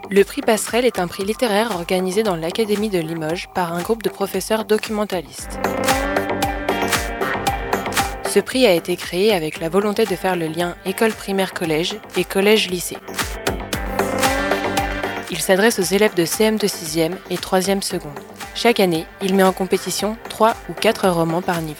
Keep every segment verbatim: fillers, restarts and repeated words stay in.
Le prix Passerelle est un prix littéraire organisé dans l'Académie de Limoges par un groupe de professeurs documentalistes. Ce prix a été créé avec la volonté de faire le lien école primaire-collège et collège-lycée. Il s'adresse aux élèves de C M de sixième et troisième seconde. Chaque année, il met en compétition trois ou quatre romans par niveau.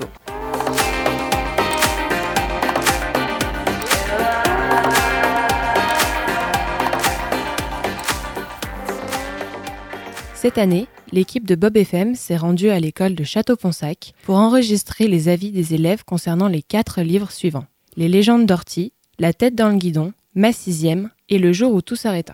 Cette année, l'équipe de Bob F M s'est rendue à l'école de Château-Ponsac pour enregistrer les avis des élèves concernant les quatre livres suivants. Les légendes d'Orty, La tête dans le guidon, Ma sixième et Le jour où tout s'arrêta.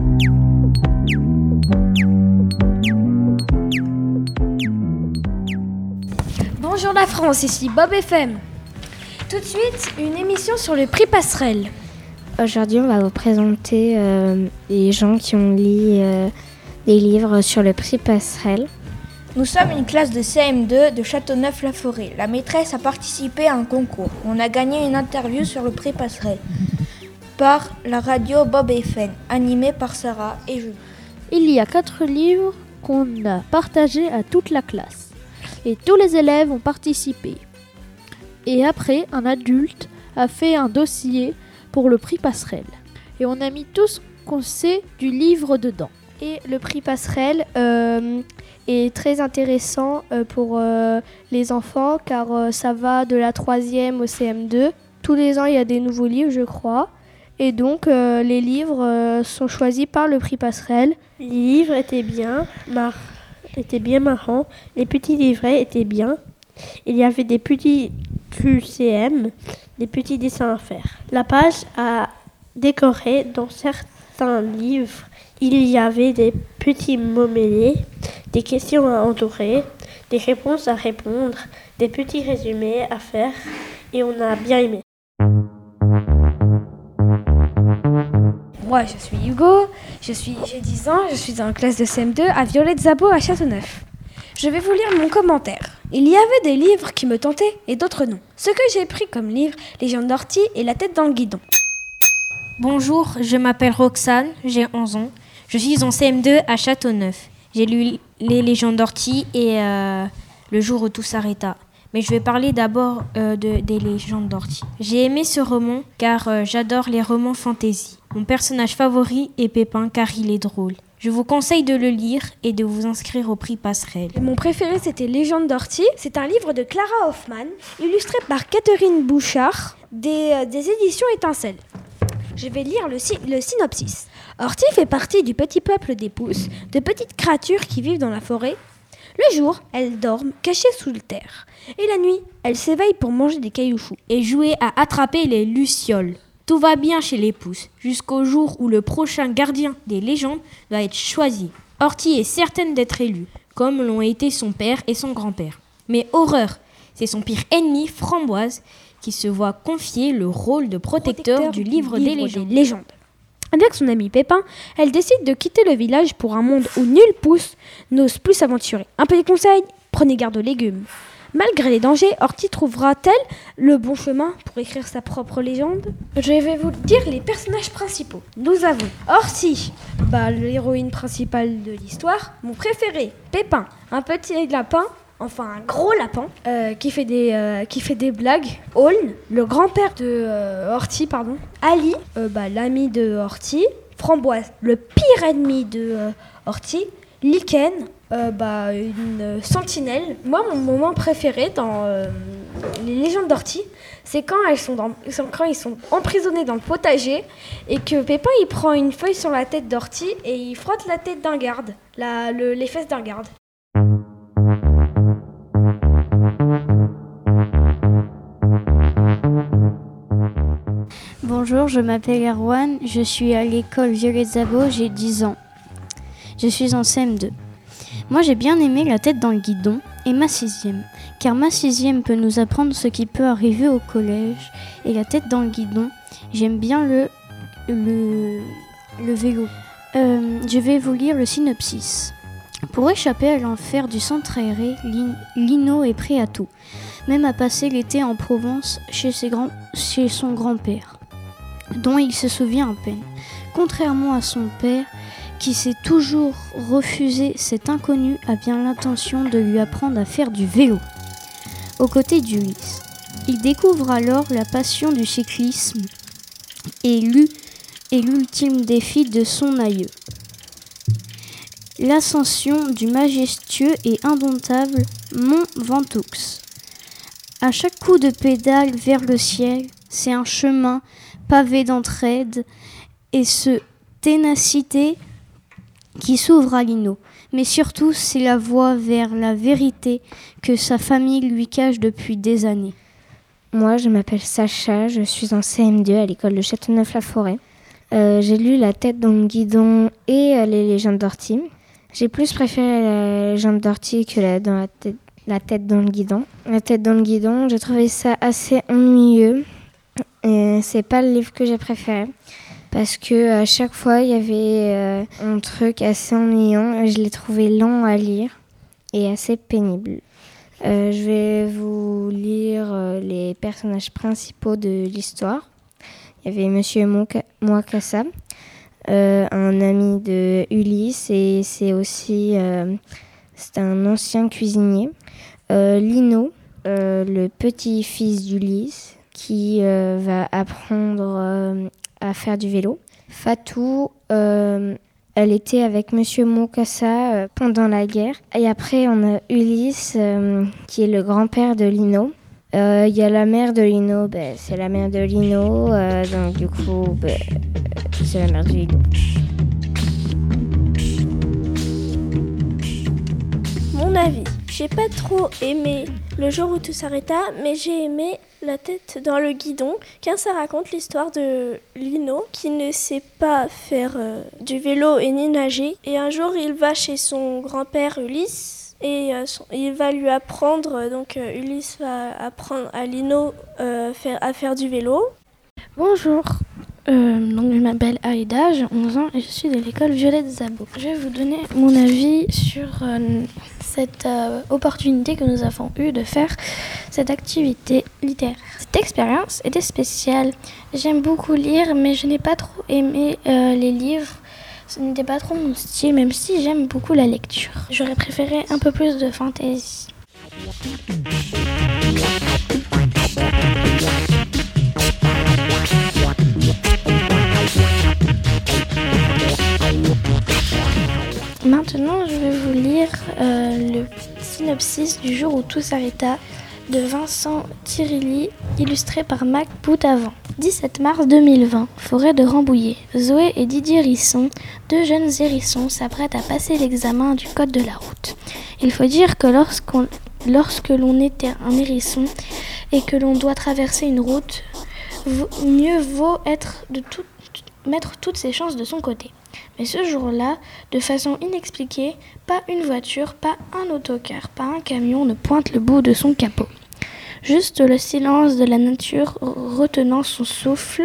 Bonjour la France, ici Bob F M. Tout de suite, une émission sur le prix Passerelle. Aujourd'hui, on va vous présenter euh, les gens qui ont lu euh, des livres sur le prix Passerelle. Nous sommes une classe de C M deux de Châteauneuf-la-Forêt. La maîtresse a participé à un concours. On a gagné une interview sur le prix Passerelle par la radio Bob F M, animée par Sarah et Julie. Il y a quatre livres qu'on a partagés à toute la classe. Et tous les élèves ont participé. Et après, un adulte a fait un dossier pour le prix Passerelle. Et on a mis tout ce qu'on sait du livre dedans. Et le prix Passerelle euh, est très intéressant euh, pour euh, les enfants car euh, ça va de la troisième au C M deux. Tous les ans, il y a des nouveaux livres, je crois. Et donc, euh, les livres euh, sont choisis par le prix Passerelle. Les livres étaient bien, mar- étaient bien marrants. Les petits livrets étaient bien. Il y avait des petits Q C M, des petits dessins à faire. La page à décorer dans certains livres. Il y avait des petits mots mêlés, des questions à entourer, des réponses à répondre, des petits résumés à faire et on a bien aimé. Moi, je suis Hugo, je suis, j'ai dix ans, je suis en classe de C M deux à Violette-Zabo à Châteauneuf. Je vais vous lire mon commentaire. Il y avait des livres qui me tentaient et d'autres non. Ce que j'ai pris comme livre, Légendes d'Orty et La tête dans le guidon. Bonjour, je m'appelle Roxane, j'ai onze ans. Je suis en C M deux à Châteauneuf. J'ai lu Les légendes d'Orty et euh, Le jour où tout s'arrêta. Mais je vais parler d'abord euh, de, des légendes d'Orty. J'ai aimé ce roman car euh, j'adore les romans fantasy. Mon personnage favori est Pépin car il est drôle. Je vous conseille de le lire et de vous inscrire au prix Passerelle. Mon préféré, c'était Légendes d'Orty. C'est un livre de Clara Hoffman, illustré par Catherine Bouchard, des, euh, des éditions Étincelles. Je vais lire le, si- le synopsis. Orty fait partie du petit peuple des pousses, de petites créatures qui vivent dans la forêt. Le jour, elles dorment cachées sous le terre. Et la nuit, elles s'éveillent pour manger des cailloux et jouer à attraper les lucioles. Tout va bien chez les pousses, jusqu'au jour où le prochain gardien des légendes doit être choisi. Orty est certaine d'être élue, comme l'ont été son père et son grand-père. Mais horreur, c'est son pire ennemi, Framboise, qui se voit confier le rôle de protecteur, protecteur du livre, du livre des, légendes. des légendes. Avec son ami Pépin, elle décide de quitter le village pour un monde où nul pouce n'ose plus s'aventurer. Un petit conseil, prenez garde aux légumes. Malgré les dangers, Orty trouvera-t-elle le bon chemin pour écrire sa propre légende ? Je vais vous dire les personnages principaux. Nous avons Orty, bah, l'héroïne principale de l'histoire. Mon préféré, Pépin, un petit lapin, enfin un gros lapin, euh, qui, fait des, euh, qui fait des blagues. Aulne, le grand-père de euh, Orty, pardon. Ali, euh, bah, l'ami de Orty. Framboise, le pire ennemi de euh, Orty. Lichen, euh, bah, une euh, sentinelle. Moi, mon moment préféré dans euh, les légendes d'Orty, c'est quand, elles sont dans, quand ils sont emprisonnés dans le potager et que Pépin il prend une feuille sur la tête d'Orty et il frotte la tête d'un garde, la, le, les fesses d'un garde. Bonjour, je m'appelle Erwan, je suis à l'école Violette-Zabo, j'ai dix ans. Je suis en C M deux. Moi j'ai bien aimé La tête dans le guidon et Ma sixième, car Ma sixième peut nous apprendre ce qui peut arriver au collège et La tête dans le guidon, j'aime bien le, le, le vélo. Euh, je vais vous lire le synopsis. Pour échapper à l'enfer du centre aéré, Lino est prêt à tout, même à passer l'été en Provence chez, ses grands, chez son grand-père, dont il se souvient à peine. Contrairement à son père, qui s'est toujours refusé, cet inconnu a bien l'intention de lui apprendre à faire du vélo, aux côtés d'Ulysse. Il découvre alors la passion du cyclisme et l'ultime défi de son aïeux. L'ascension du majestueux et indomptable mont Ventoux. À chaque coup de pédale vers le ciel, c'est un chemin pavé d'entraide et de ténacité qui s'ouvre à Lino. Mais surtout, c'est la voie vers la vérité que sa famille lui cache depuis des années. Moi, je m'appelle Sacha, je suis en C M deux à l'école de Châteauneuf-la-Forêt. Euh, j'ai lu La tête dans le guidon et euh, Les légendes d'Orty. J'ai plus préféré La légende d'Orty que la, dans la, tête, la tête dans le guidon. La tête dans le guidon, j'ai trouvé ça assez ennuyeux. Et c'est pas le livre que j'ai préféré. Parce que à chaque fois, il y avait euh, un truc assez ennuyant. Je l'ai trouvé lent à lire et assez pénible. Euh, je vais vous lire euh, les personnages principaux de l'histoire. Il y avait Monsieur Mwakassa, euh, un ami de Ulysse, et c'est aussi euh, c'est un ancien cuisinier. Euh, Lino, euh, le petit-fils d'Ulysse, qui euh, va apprendre euh, à faire du vélo. Fatou, euh, elle était avec Monsieur Mwakassa euh, pendant la guerre. Et après, on a Ulysse, euh, qui est le grand-père de Lino. Il euh, y a la mère de Lino, bah, c'est la mère de Lino, euh, donc du coup, bah, c'est la mère de Lino. Mon avis, j'ai pas trop aimé Le jour où tout s'arrêta, mais j'ai aimé La tête dans le guidon, car ça raconte l'histoire de Lino qui ne sait pas faire euh, du vélo et ni nager. Et un jour, il va chez son grand-père Ulysse. Et euh, son, il va lui apprendre, donc euh, Ulysse va apprendre à Lino euh, faire, à faire du vélo. Bonjour, euh, donc je m'appelle Aïda, j'ai onze ans et je suis de l'école Violette Zabo. Je vais vous donner mon avis sur euh, cette euh, opportunité que nous avons eue de faire cette activité littéraire. Cette expérience était spéciale. J'aime beaucoup lire, mais je n'ai pas trop aimé euh, les livres. Ce n'était pas trop mon style, même si j'aime beaucoup la lecture. J'aurais préféré un peu plus de fantaisie. Maintenant, je vais vous lire euh, le synopsis du jour où tout s'arrêta de Vincent Tirilli, illustré par Mac Boutavant. dix-sept mars deux mille vingt, forêt de Rambouillet. Zoé et Didier Risson, deux jeunes hérissons, s'apprêtent à passer l'examen du code de la route. Il faut dire que lorsqu'on, lorsque l'on est un hérisson et que l'on doit traverser une route, mieux vaut être de tout, mettre toutes ses chances de son côté. Mais ce jour-là, de façon inexpliquée, pas une voiture, pas un autocar, pas un camion ne pointe le bout de son capot. Juste le silence de la nature retenant son souffle,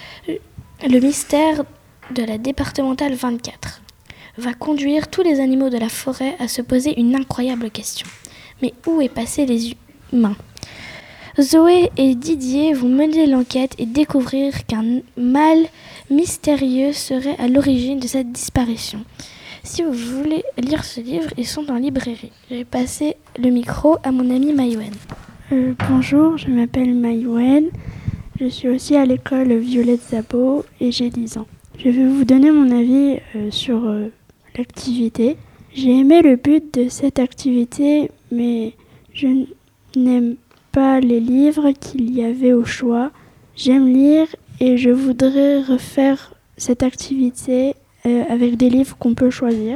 le mystère de la départementale vingt-quatre va conduire tous les animaux de la forêt à se poser une incroyable question. Mais où est passé les humains ? Zoé et Didier vont mener l'enquête et découvrir qu'un mal mystérieux serait à l'origine de cette disparition. Si vous voulez lire ce livre, ils sont en librairie. Je vais passer le micro à mon amie Maïwen. Euh, bonjour, je m'appelle Maïwen. Je suis aussi à l'école Violette Zabo et j'ai dix ans. Je vais vous donner mon avis euh, sur euh, l'activité. J'ai aimé le but de cette activité, mais je n'aime pas les livres qu'il y avait au choix. J'aime lire et je voudrais refaire cette activité euh, avec des livres qu'on peut choisir.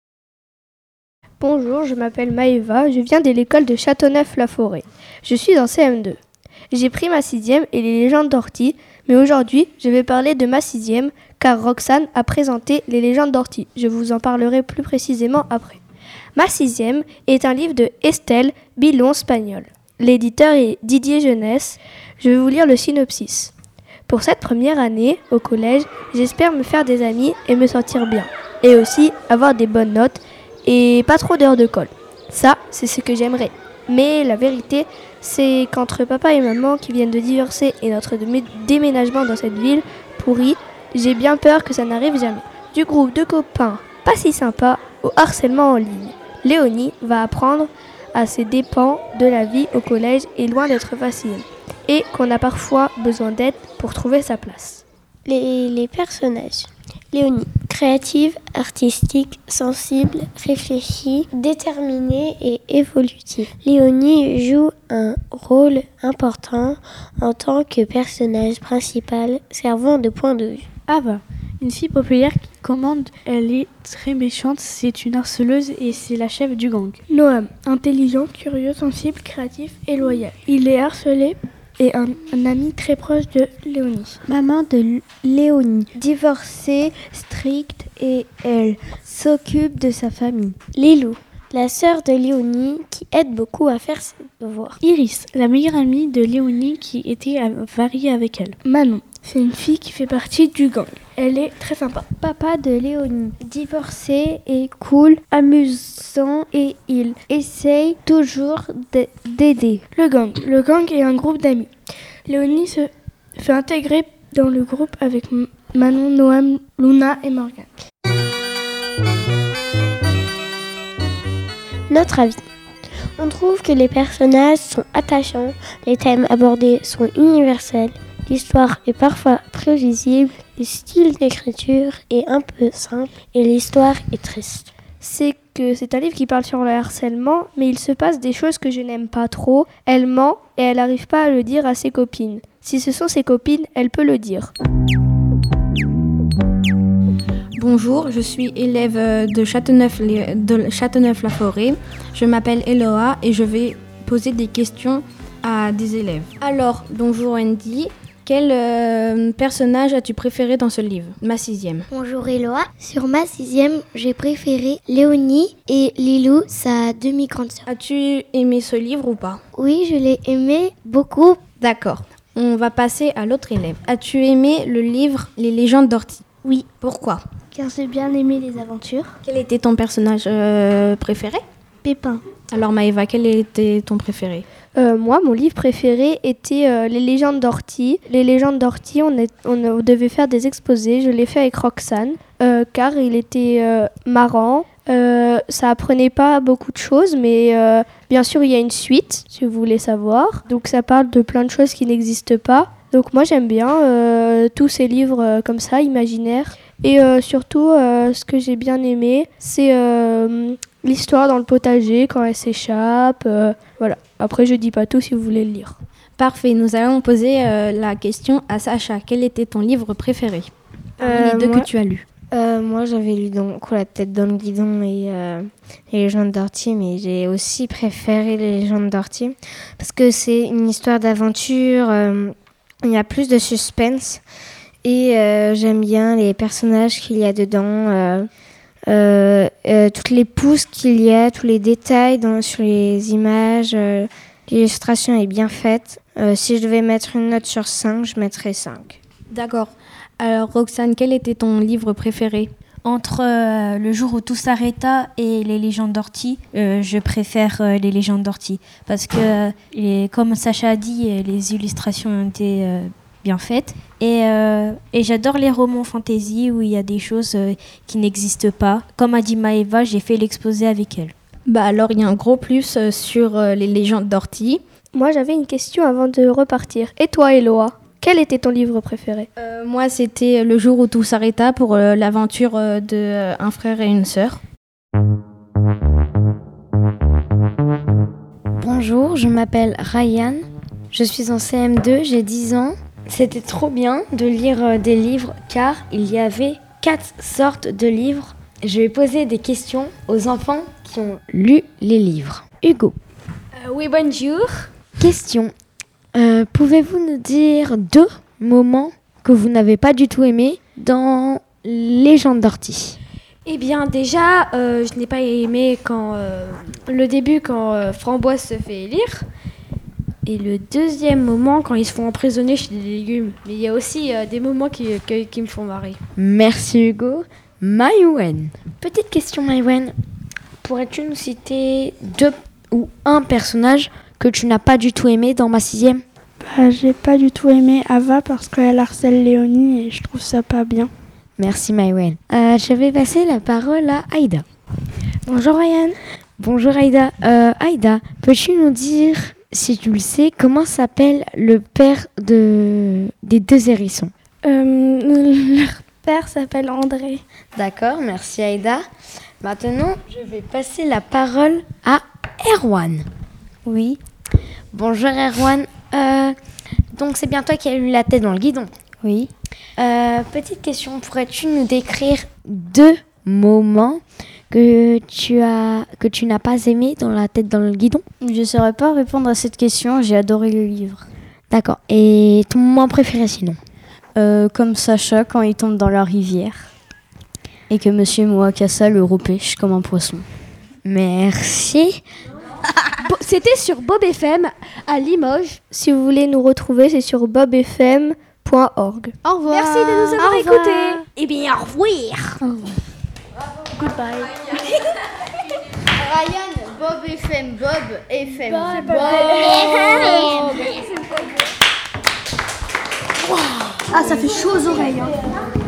Bonjour, je m'appelle Maëva, je viens de l'école de Châteauneuf-la-Forêt. Je suis en C M deux. J'ai pris ma sixième et les légendes d'Orty, mais aujourd'hui, je vais parler de ma sixième, car Roxane a présenté les légendes d'Orty. Je vous en parlerai plus précisément après. Ma sixième est un livre de Estelle Bilon-Spagnol. L'éditeur est Didier Jeunesse. Je vais vous lire le synopsis. Pour cette première année au collège, j'espère me faire des amis et me sentir bien. Et aussi avoir des bonnes notes et pas trop d'heures de colle. Ça, c'est ce que j'aimerais. Mais la vérité, c'est qu'entre papa et maman qui viennent de divorcer et notre déménagement dans cette ville pourrie, j'ai bien peur que ça n'arrive jamais. Du groupe de copains pas si sympa au harcèlement en ligne. Léonie va apprendre à ses dépens de la vie au collège est loin d'être facile et qu'on a parfois besoin d'aide pour trouver sa place. Les, les personnages. Léonie, créative, artistique, sensible, réfléchie, déterminée et évolutive. Léonie joue un rôle important en tant que personnage principal servant de point de vue. Ava, une fille populaire qui commande, elle est très méchante, c'est une harceleuse et c'est la chef du gang. Noam, intelligent, curieux, sensible, créatif et loyal. Il est harcelé et un, un ami très proche de Léonie. Maman de Léonie, divorcée, stricte et elle s'occupe de sa famille. Lilou, la sœur de Léonie qui aide beaucoup à faire ses devoirs. Iris, la meilleure amie de Léonie qui était variée avec elle. Manon, c'est une fille qui fait partie du gang. Elle est très sympa. Papa de Léonie, divorcé et cool, amusant et il essaye toujours d'aider. Le gang. Le gang est un groupe d'amis. Léonie se fait intégrer dans le groupe avec Manon, Noam, Luna et Morgane. Notre avis. On trouve que les personnages sont attachants, les thèmes abordés sont universels, l'histoire est parfois prévisible, le style d'écriture est un peu simple et l'histoire est triste. C'est que c'est un livre qui parle sur le harcèlement, mais il se passe des choses que je n'aime pas trop. Elle ment et elle n'arrive pas à le dire à ses copines. Si ce sont ses copines, elle peut le dire. Bonjour, je suis élève de Châteauneuf, de Châteauneuf-la-Forêt. Je m'appelle Eloa et je vais poser des questions à des élèves. Alors, bonjour Andy, quel euh, personnage as-tu préféré dans ce livre, ma sixième? Bonjour Eloa, sur ma sixième, j'ai préféré Léonie et Lilou, sa demi-grande sœur. As-tu aimé ce livre ou pas? Oui, je l'ai aimé beaucoup. D'accord, on va passer à l'autre élève. As-tu aimé le livre Les légendes d'Orty? Oui. Pourquoi? Car j'ai bien aimé les aventures. Quel était ton personnage euh, préféré? Pépin. Alors Maëva, quel était ton préféré? euh, Moi, mon livre préféré était euh, Les légendes d'Orty. Les légendes d'Orty, on, est, on, on devait faire des exposés. Je l'ai fait avec Roxane, euh, car il était euh, marrant. Euh, ça apprenait pas beaucoup de choses, mais euh, bien sûr, il y a une suite, si vous voulez savoir. Donc ça parle de plein de choses qui n'existent pas. Donc moi, j'aime bien euh, tous ces livres euh, comme ça, imaginaires. Et euh, surtout, euh, ce que j'ai bien aimé, c'est euh, l'histoire dans le potager quand elle s'échappe. Euh, voilà. Après, je dis pas tout si vous voulez le lire. Parfait. Nous allons poser euh, la question à Sacha. Quel était ton livre préféré euh, les deux moi, que tu as lus? euh, Moi, j'avais lu donc La tête dans le guidon et euh, Les légendes d'Orty, mais j'ai aussi préféré Les légendes d'Orty parce que c'est une histoire d'aventure. Euh, il y a plus de suspense. Et euh, j'aime bien les personnages qu'il y a dedans, euh, euh, euh, toutes les pousses qu'il y a, tous les détails dans, sur les images. Euh, l'illustration est bien faite. Euh, si je devais mettre une note sur cinq, je mettrais cinq. D'accord. Alors Roxane, quel était ton livre préféré? Entre euh, Le jour où tout s'arrêta et Les légendes d'Orty, euh, je préfère euh, Les légendes d'Orty. Parce que, les, comme Sacha a dit, les illustrations ont été euh, bien faites. Et, euh, et j'adore les romans fantasy où il y a des choses euh, qui n'existent pas. Comme a dit Maëva, j'ai fait l'exposé avec elle. Bah alors, il y a un gros plus euh, sur euh, Les légendes d'Orty. Moi, j'avais une question avant de repartir. Et toi, Eloa, quel était ton livre préféré? euh, Moi, c'était Le jour où tout s'arrêta pour euh, l'aventure euh, de euh, un frère et une sœur. Bonjour, je m'appelle Ryan. Je suis en C M deux, j'ai dix ans. C'était trop bien de lire des livres car il y avait quatre sortes de livres. Je vais poser des questions aux enfants qui ont lu les livres. Hugo. Euh, oui, bonjour. Question. Euh, pouvez-vous nous dire deux moments que vous n'avez pas du tout aimés dans Légendes d'Orty? Eh bien, déjà, euh, je n'ai pas aimé quand euh, le début quand euh, Framboise se fait élire. Et le deuxième moment, quand ils se font emprisonner chez des légumes. Mais il y a aussi euh, des moments qui, qui, qui me font marrer. Merci Hugo. Maïwen. Petite question, Maïwen. Pourrais-tu nous citer deux ou un personnage que tu n'as pas du tout aimé dans ma sixième? Bah, j'ai pas du tout aimé Ava parce qu'elle harcèle Léonie et je trouve ça pas bien. Merci Maïwen. Euh, je vais passer la parole à Aïda. Bonjour Ryan. Bonjour Aïda. Euh, Aïda, peux-tu nous dire, si tu le sais, comment s'appelle le père de... des deux hérissons? Euh, leur père s'appelle André. D'accord, merci Aïda. Maintenant, je vais passer la parole à Erwan. Oui. Bonjour Erwan. Euh, donc c'est bien toi qui as eu la tête dans le guidon. Oui. Euh, petite question, pourrais-tu nous décrire deux moments que tu as que tu n'as pas aimé dans la tête dans le guidon? Je ne saurais pas répondre à cette question, j'ai adoré le livre. D'accord. Et ton moment préféré sinon? Euh, comme Sacha quand il tombe dans la rivière et que Monsieur Moakassa le repêche comme un poisson. Merci. Bo- C'était sur Bob F M à Limoges. Si vous voulez nous retrouver, c'est sur bob f m point org. Au revoir. Merci de nous avoir Au revoir. écoutés. Eh bien, au revoir. Goodbye. Ryan, Bob F M, Bob F M, Ah, ça fait chaud aux oreilles. Hein.